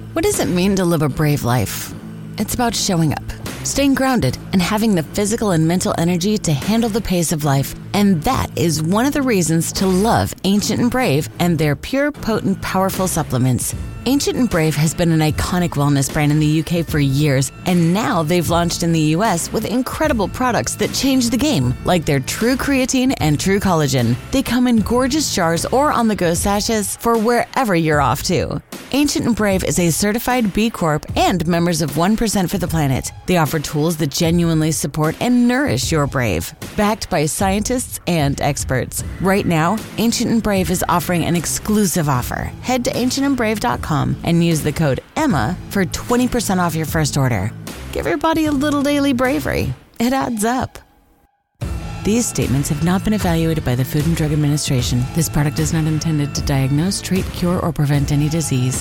What does it mean to live a brave life? It's about showing up, staying grounded, and having the physical and mental energy to handle the pace of life. And that is one of the reasons to love Ancient and Brave and their pure, potent, powerful supplements. Ancient and Brave has been an iconic wellness brand in the UK for years, and now they've launched in the US with incredible products that change the game, like their True Creatine and True Collagen. They come in gorgeous jars or on-the-go sachets for wherever you're off to. Ancient and Brave is a certified B Corp and members of 1% for the Planet. They offer tools that genuinely support and nourish your brave, backed by scientists and experts. Right now, Ancient and Brave is offering an exclusive offer. Head to ancientandbrave.com and use the code EMMA for 20% off your first order. Give your body a little daily bravery. It adds up. These statements have not been evaluated by the Food and Drug Administration. This product is not intended to diagnose, treat, cure, or prevent any disease.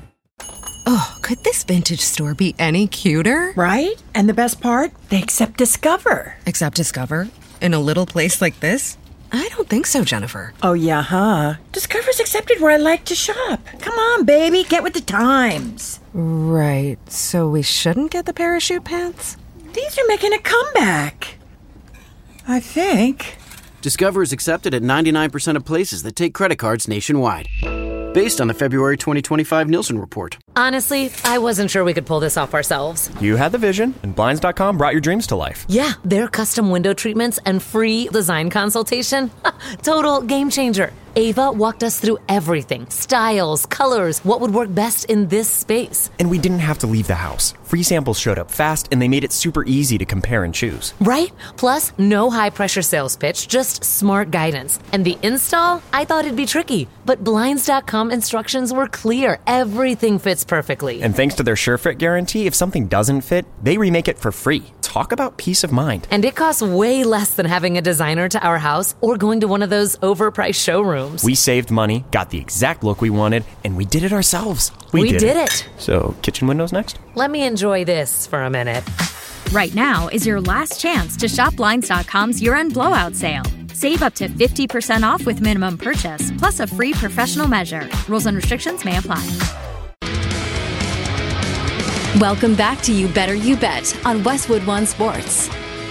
Oh, could this vintage store be any cuter? Right? And the best part? They accept Discover. Accept Discover? In a little place like this? I don't think so, Jennifer. Oh, yeah, huh? Discover's accepted where I like to shop. Come on, baby, get with the times. Right, so we shouldn't get the parachute pants? These are making a comeback. I think. Discover is accepted at 99% of places that take credit cards nationwide. Based on the February 2025 Nielsen report. Honestly, I wasn't sure we could pull this off ourselves. You had the vision, and Blinds.com brought your dreams to life. Yeah, their custom window treatments and free design consultation. Total game changer. Ava walked us through everything. Styles, colors, what would work best in this space. And we didn't have to leave the house. Free samples showed up fast, and they made it super easy to compare and choose. Right? Plus, no high-pressure sales pitch, just smart guidance. And the install? I thought it'd be tricky. But Blinds.com instructions were clear. Everything fits perfectly. And thanks to their SureFit guarantee, if something doesn't fit, they remake it for free. Talk about peace of mind. And it costs way less than having a designer to our house or going to one of those overpriced showrooms. We saved money, got the exact look we wanted, and we did it ourselves. We did it. So, kitchen windows next? Let me enjoy this for a minute. Right now is your last chance to shop Blinds.com's year-end blowout sale. Save up to 50% off with minimum purchase, plus a free professional measure. Rules and restrictions may apply. Welcome back to You Better You Bet on Westwood One Sports.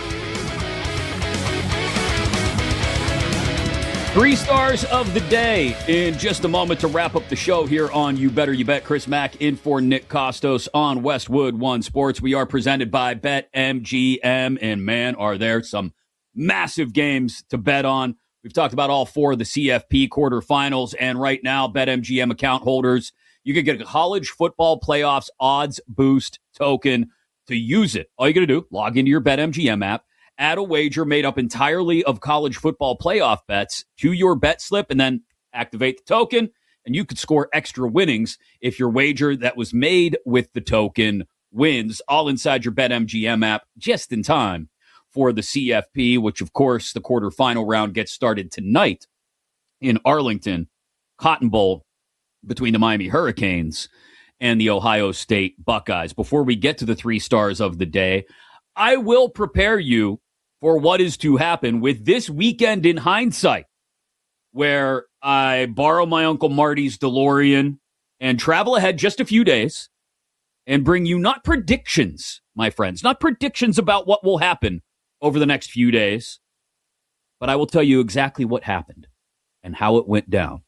3 stars of the day in just a moment to wrap up the show here on You Better You Bet. Chris Mack in for Nick Costos on Westwood One Sports. We are presented by BetMGM, and man, are there some massive games to bet on. We've talked about all 4 of the CFP quarterfinals, and right now, BetMGM account holders, you can get a college football playoffs odds boost token to use it. All you got to do, log into your BetMGM app, add a wager made up entirely of college football playoff bets to your bet slip, and then activate the token, and you could score extra winnings if your wager that was made with the token wins, all inside your BetMGM app just in time for the CFP, which, of course, the quarterfinal round gets started tonight in Arlington, Cotton Bowl, between the Miami Hurricanes and the Ohio State Buckeyes. Before we get to the 3 stars of the day, I will prepare you for what is to happen with this weekend in hindsight, where I borrow my Uncle Marty's DeLorean and travel ahead just a few days and bring you not predictions, my friends, not predictions about what will happen over the next few days, but I will tell you exactly what happened and how it went down.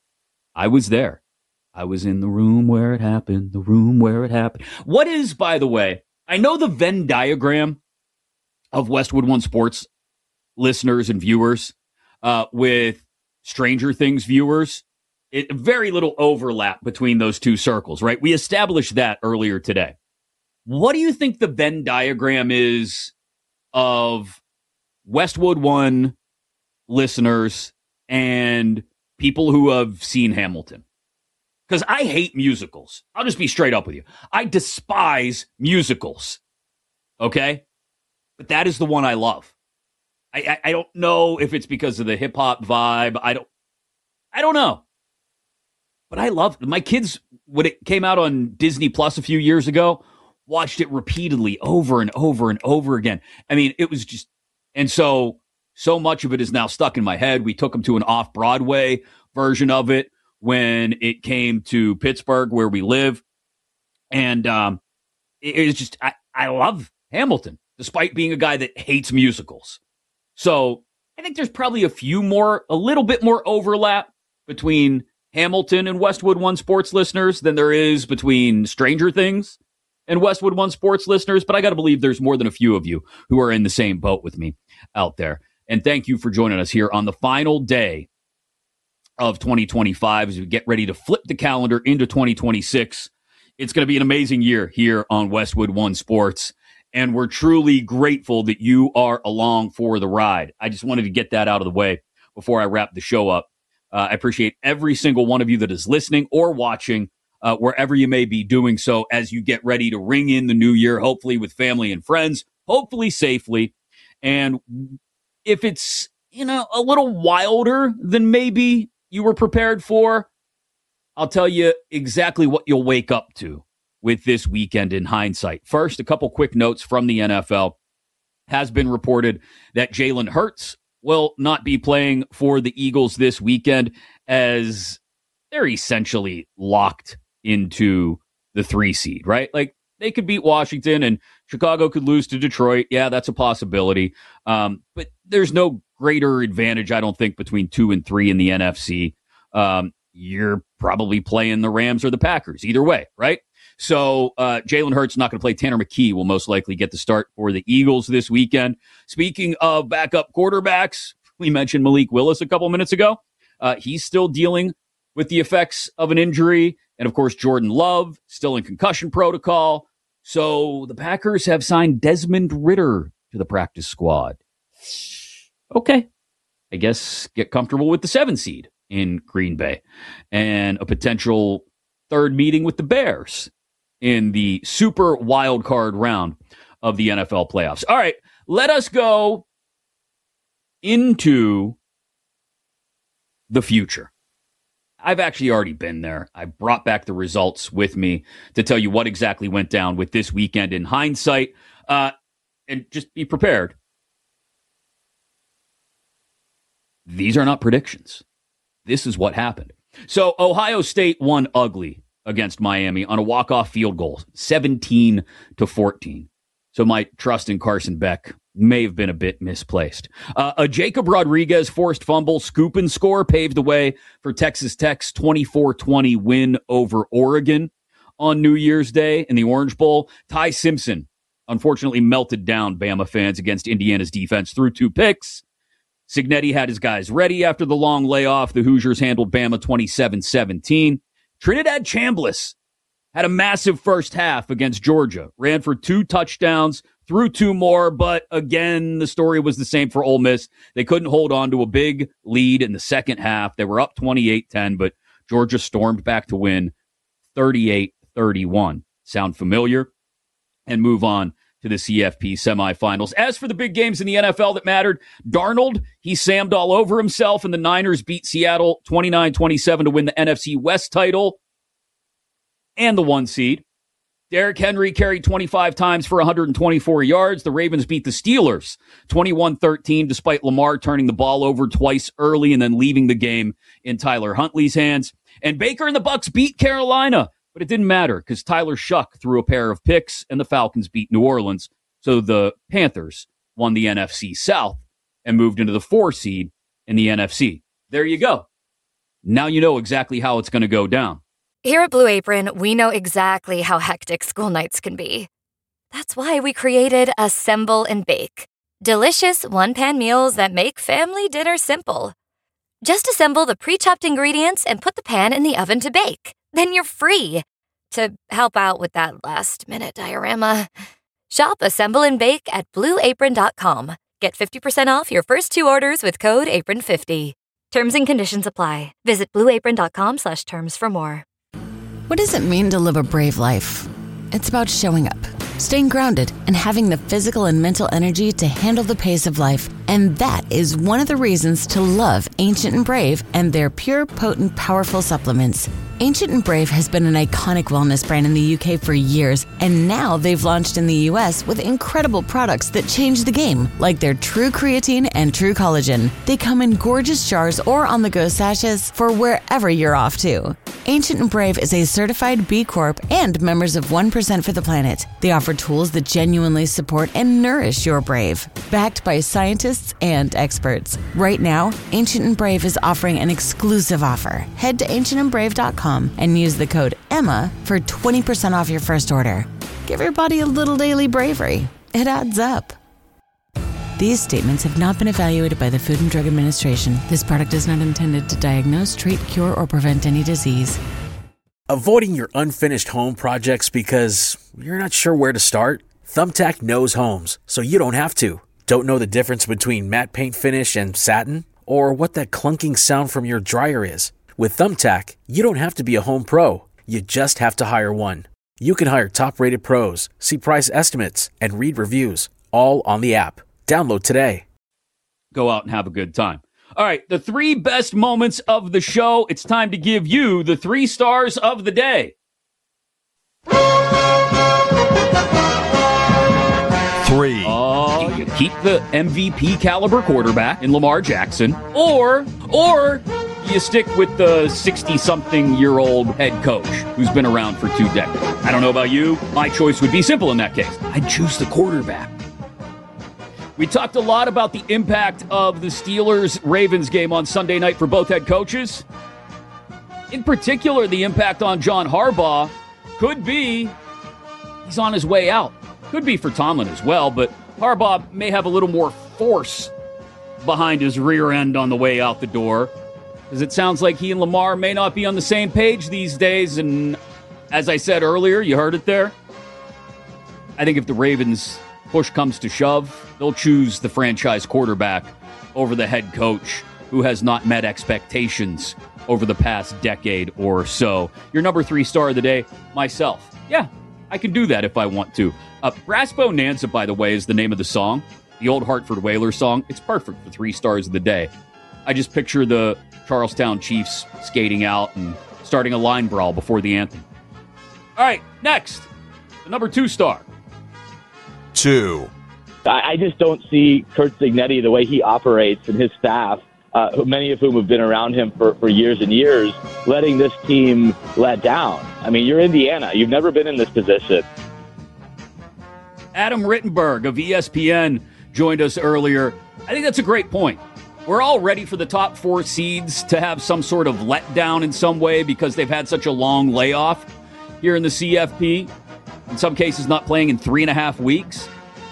I was there. I was in the room where it happened, the room where it happened. What is, by the way, I know the Venn diagram of Westwood One Sports listeners and viewers with Stranger Things viewers. Very little overlap between those two circles, right? We established that earlier today. What do you think the Venn diagram is of Westwood One listeners and people who have seen Hamilton? Because I hate musicals. I'll just be straight up with you. I despise musicals. Okay? But that is the one I love. I don't know if it's because of the hip hop vibe. I don't know. But I love it. My kids, when it came out on Disney Plus a few years ago, watched it repeatedly over and over and over again. I mean, it was just, and so much of it is now stuck in my head. We took them to an off-Broadway version of it when it came to Pittsburgh, where we live. And it was just, I love Hamilton, despite being a guy that hates musicals. So I think there's probably a little bit more overlap between Hamilton and Westwood One Sports listeners than there is between Stranger Things and Westwood One Sports listeners. But I got to believe there's more than a few of you who are in the same boat with me out there. And thank you for joining us here on the final day of 2025 as we get ready to flip the calendar into 2026. It's going to be an amazing year here on Westwood One Sports. And we're truly grateful that you are along for the ride. I just wanted to get that out of the way before I wrap the show up. I appreciate every single one of you that is listening or watching, wherever you may be doing so as you get ready to ring in the new year, hopefully with family and friends, hopefully safely. And if it's, a little wilder than maybe you were prepared for, I'll tell you exactly what you'll wake up to with this weekend in hindsight. First, a couple quick notes from the NFL. Has been reported that Jalen Hurts will not be playing for the Eagles this weekend as they're essentially locked into the 3 seed, right? Like, they could beat Washington and Chicago could lose to Detroit. Yeah, that's a possibility. But there's no greater advantage, I don't think, between 2 and 3 in the NFC. You're probably playing the Rams or the Packers, either way, right? So Jalen Hurts not going to play. Tanner McKee will most likely get the start for the Eagles this weekend. Speaking of backup quarterbacks, we mentioned Malik Willis a couple minutes ago. He's still dealing with the effects of an injury. And, of course, Jordan Love still in concussion protocol. So the Packers have signed Desmond Ridder to the practice squad. Okay. I guess get comfortable with the 7 seed in Green Bay and a potential third meeting with the Bears in the super wild card round of the NFL playoffs. All right, let us go into the future. I've actually already been there. I brought back the results with me to tell you what exactly went down with this weekend in hindsight. And just be prepared. These are not predictions. This is what happened. So Ohio State won ugly against Miami on a walk-off field goal, 17-14. So my trust in Carson Beck may have been a bit misplaced. A Jacob Rodriguez forced fumble, scoop and score paved the way for Texas Tech's 24-20 win over Oregon on New Year's Day in the Orange Bowl. Ty Simpson unfortunately melted down Bama fans against Indiana's defense through 2 picks. Cignetti had his guys ready after the long layoff. The Hoosiers handled Bama 27-17. Trinidad Chambliss had a massive first half against Georgia, ran for 2 touchdowns, threw 2 more, but again, the story was the same for Ole Miss. They couldn't hold on to a big lead in the second half. They were up 28-10, but Georgia stormed back to win 38-31. Sound familiar? And move on to the CFP semifinals. As for the big games in the NFL that mattered, Darnold, he sammed all over himself, and the Niners beat Seattle 29-27 to win the NFC West title and the 1 seed. Derrick Henry carried 25 times for 124 yards. The Ravens beat the Steelers 21-13, despite Lamar turning the ball over twice early and then leaving the game in Tyler Huntley's hands. And Baker and the Bucs beat Carolina, but it didn't matter because Tyler Shuck threw a pair of picks and the Falcons beat New Orleans. So the Panthers won the NFC South and moved into the 4 seed in the NFC. There you go. Now you know exactly how it's going to go down. Here at Blue Apron, we know exactly how hectic school nights can be. That's why we created Assemble and Bake. Delicious one-pan meals that make family dinner simple. Just assemble the pre-chopped ingredients and put the pan in the oven to bake. Then you're free to help out with that last-minute diorama. Shop Assemble and Bake at BlueApron.com. Get 50% off your first 2 orders with code APRON50. Terms and conditions apply. Visit BlueApron.com/terms for more. What does it mean to live a brave life? It's about showing up, staying grounded, and having the physical and mental energy to handle the pace of life. And that is one of the reasons to love Ancient and Brave and their pure, potent, powerful supplements. Ancient and Brave has been an iconic wellness brand in the UK for years, and now they've launched in the US with incredible products that change the game, like their True Creatine and True Collagen. They come in gorgeous jars or on-the-go sachets for wherever you're off to. Ancient and Brave is a certified B Corp and members of 1% for the Planet. They offer tools that genuinely support and nourish your Brave, backed by scientists and experts. Right now, Ancient and Brave is offering an exclusive offer. Head to ancientandbrave.com and use the code EMMA for 20% off your first order. Give your body a little daily bravery. It adds up. These statements have not been evaluated by the Food and Drug Administration. This product is not intended to diagnose, treat, cure, or prevent any disease. Avoiding your unfinished home projects because you're not sure where to start? Thumbtack knows homes, so you don't have to. Don't know the difference between matte paint finish and satin? Or what that clunking sound from your dryer is? With Thumbtack, you don't have to be a home pro. You just have to hire one. You can hire top-rated pros, see price estimates, and read reviews, all on the app. Download today. Go out and have a good time. All right, the 3 best moments of the show. It's time to give you the 3 stars of the day. 3. You keep the MVP caliber quarterback in Lamar Jackson, or you stick with the 60-something-year-old head coach who's been around for 2 decades. I don't know about you. My choice would be simple in that case. I'd choose the quarterback. We talked a lot about the impact of the Steelers-Ravens game on Sunday night for both head coaches. In particular, the impact on John Harbaugh could be he's on his way out. Could be for Tomlin as well, but Harbaugh may have a little more force behind his rear end on the way out the door, because it sounds like he and Lamar may not be on the same page these days, and as I said earlier, you heard it there, I think if the Ravens push comes to shove, they'll choose the franchise quarterback over the head coach who has not met expectations over the past decade or so. Your number 3 star of the day, myself. Yeah, I can do that if I want to. Brass Bonanza, by the way, is the name of the song. The old Hartford Whalers song. It's perfect for 3 stars of the day. I just picture the Charlestown Chiefs skating out and starting a line brawl before the anthem. All right, next, the number 2 star. 2. I just don't see Curt Cignetti, the way he operates, and his staff, many of whom have been around him for years and years, letting this team let down. I mean, you're Indiana. You've never been in this position. Adam Rittenberg of ESPN joined us earlier. I think that's a great point. We're all ready for the top 4 seeds to have some sort of letdown in some way because they've had such a long layoff here in the CFP. In some cases, not playing in 3.5 weeks.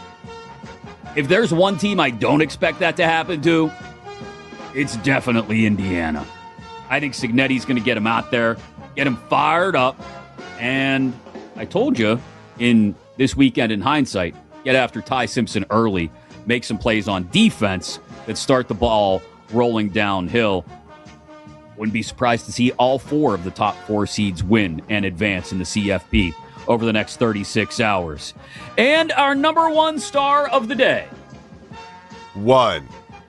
If there's one team I don't expect that to happen to, it's definitely Indiana. I think Cignetti's going to get him out there, get him fired up, and I told you in this weekend in hindsight, get after Ty Simpson early, make some plays on defense that start the ball rolling downhill. Wouldn't be surprised to see all 4 of the top 4 seeds win and advance in the CFP over the next 36 hours. And our number 1 star of the day. 1.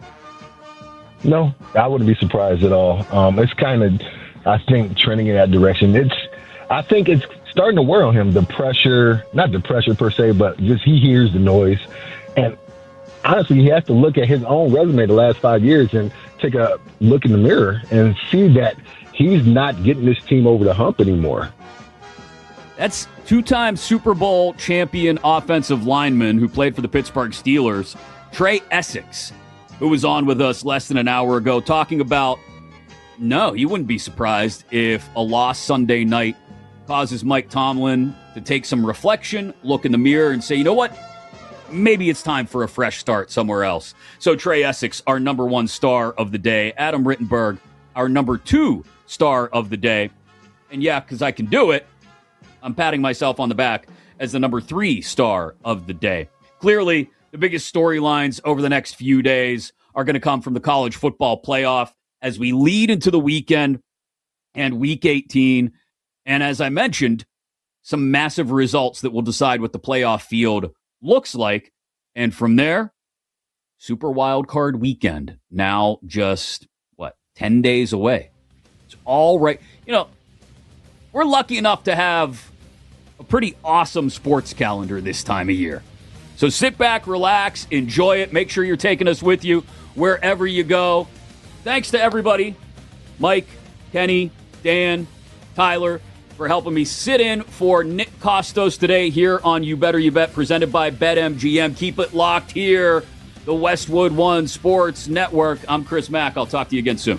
No, I wouldn't be surprised at all. It's kind of, I think, trending in that direction. I think it's starting to wear on him, the pressure, not the pressure per se, but just he hears the noise. And honestly, he has to look at his own resume the last 5 years and take a look in the mirror and see that he's not getting this team over the hump anymore. That's 2-time Super Bowl champion offensive lineman who played for the Pittsburgh Steelers, Trey Essex, who was on with us less than an hour ago talking about, no, he wouldn't be surprised if a loss Sunday night causes Mike Tomlin to take some reflection, look in the mirror, and say, you know what? Maybe it's time for a fresh start somewhere else. So Trey Essex, our number 1 star of the day. Adam Rittenberg, our number 2 star of the day. And yeah, because I can do it, I'm patting myself on the back as the number 3 star of the day. Clearly, the biggest storylines over the next few days are going to come from the college football playoff as we lead into the weekend and week 18. And as I mentioned, some massive results that will decide what the playoff field looks like. And from there, Super Wild Card Weekend, now just, 10 days away. It's all right. we're lucky enough to have a pretty awesome sports calendar this time of year. So sit back, relax, enjoy it. Make sure you're taking us with you wherever you go. Thanks to everybody, Mike, Kenny, Dan, Tyler, for helping me sit in for Nick Kostos today here on You Better You Bet, presented by BetMGM. Keep it locked here, the Westwood One Sports Network. I'm Chris Mack. I'll talk to you again soon.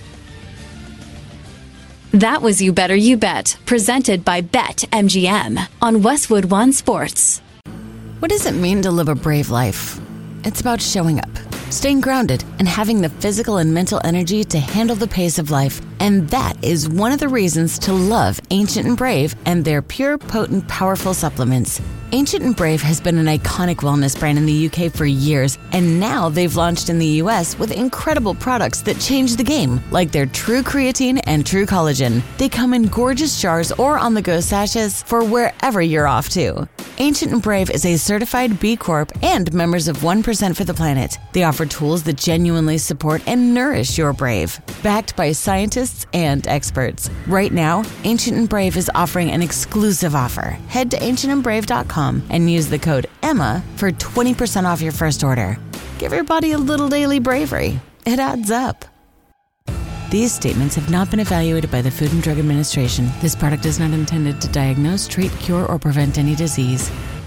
That was You Better You Bet, presented by BetMGM on Westwood One Sports. What does it mean to live a brave life? It's about showing up, staying grounded, and having the physical and mental energy to handle the pace of life. And that is one of the reasons to love Ancient and Brave and their pure, potent, powerful supplements. Ancient and Brave has been an iconic wellness brand in the UK for years, and now they've launched in the US with incredible products that change the game, like their True Creatine and True Collagen. They come in gorgeous jars or on-the-go sachets for wherever you're off to. Ancient and Brave is a certified B Corp and members of 1% for the Planet. They offer tools that genuinely support and nourish your brave, backed by scientists and experts. Right now, Ancient and Brave is offering an exclusive offer. Head to ancientandbrave.com and use the code EMMA for 20% off your first order. Give your body a little daily bravery. It adds up. These statements have not been evaluated by the Food and Drug Administration. This product is not intended to diagnose, treat, cure, or prevent any disease.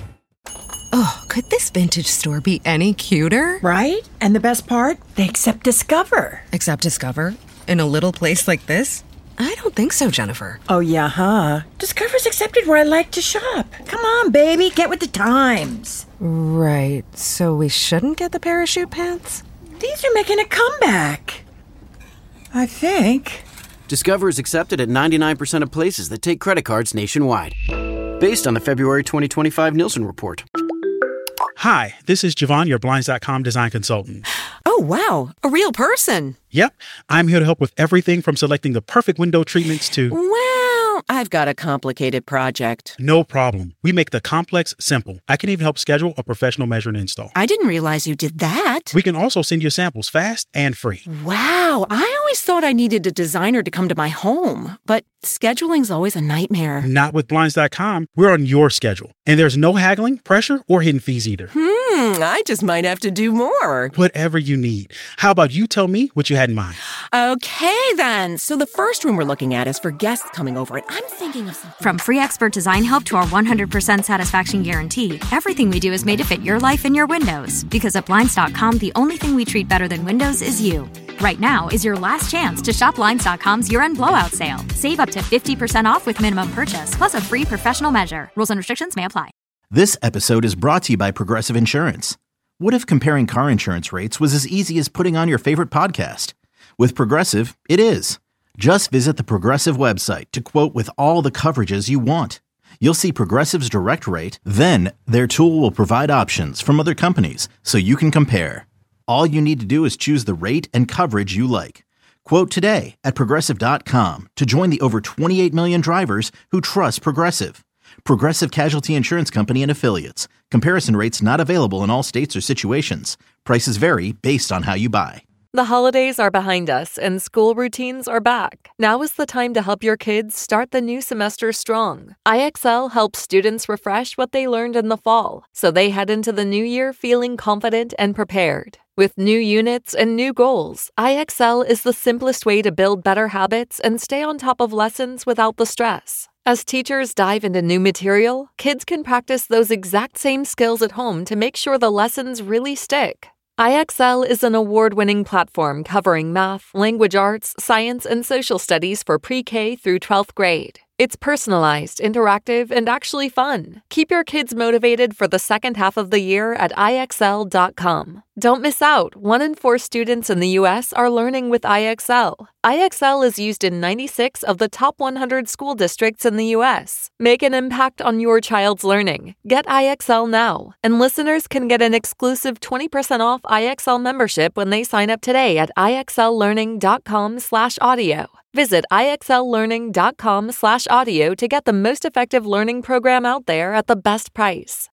Oh, could this vintage store be any cuter? Right? And the best part? They accept Discover. Accept Discover? In a little place like this? I don't think so, Jennifer. Oh, yeah, huh? Discover's accepted where I like to shop. Come on, baby, get with the times. Right, so we shouldn't get the parachute pants? These are making a comeback. I think. Discover is accepted at 99% of places that take credit cards nationwide. Based on the February 2025 Nielsen report. Hi, this is Javon, your Blinds.com design consultant. Oh, wow, a real person. Yep, I'm here to help with everything from selecting the perfect window treatments to... Well, I've got a complicated project. No problem. We make the complex simple. I can even help schedule a professional measure and install. I didn't realize you did that. We can also send you samples fast and free. Wow, I always thought I needed a designer to come to my home, but scheduling's always a nightmare. Not with Blinds.com. We're on your schedule. And there's no haggling, pressure, or hidden fees either. I just might have to do more. Whatever you need. How about you tell me what you had in mind? Okay, then. So the first room we're looking at is for guests coming over, and I'm thinking of something. From free expert design help to our 100% satisfaction guarantee, everything we do is made to fit your life and your windows. Because at Blinds.com, the only thing we treat better than windows is you. Right now is your last chance to shop Blinds.com's year-end blowout sale. Save up to 50% off with minimum purchase, plus a free professional measure. Rules and restrictions may apply. This episode is brought to you by Progressive Insurance. What if comparing car insurance rates was as easy as putting on your favorite podcast? With Progressive, it is. Just visit the Progressive website to quote with all the coverages you want. You'll see Progressive's direct rate, then their tool will provide options from other companies so you can compare. All you need to do is choose the rate and coverage you like. Quote today at Progressive.com to join the over 28 million drivers who trust Progressive. Progressive Casualty Insurance Company and Affiliates. Comparison rates not available in all states or situations. Prices vary based on how you buy. The holidays are behind us and school routines are back. Now is the time to help your kids start the new semester strong. IXL helps students refresh what they learned in the fall, so they head into the new year feeling confident and prepared. With new units and new goals, IXL is the simplest way to build better habits and stay on top of lessons without the stress. As teachers dive into new material, kids can practice those exact same skills at home to make sure the lessons really stick. IXL is an award-winning platform covering math, language arts, science, and social studies for pre-K through 12th grade. It's personalized, interactive, and actually fun. Keep your kids motivated for the second half of the year at IXL.com. Don't miss out. 1 in 4 students in the U.S. are learning with IXL. IXL is used in 96 of the top 100 school districts in the U.S. Make an impact on your child's learning. Get IXL now. And listeners can get an exclusive 20% off IXL membership when they sign up today at IXLlearning.com/audio. Visit IXLlearning.com/audio to get the most effective learning program out there at the best price.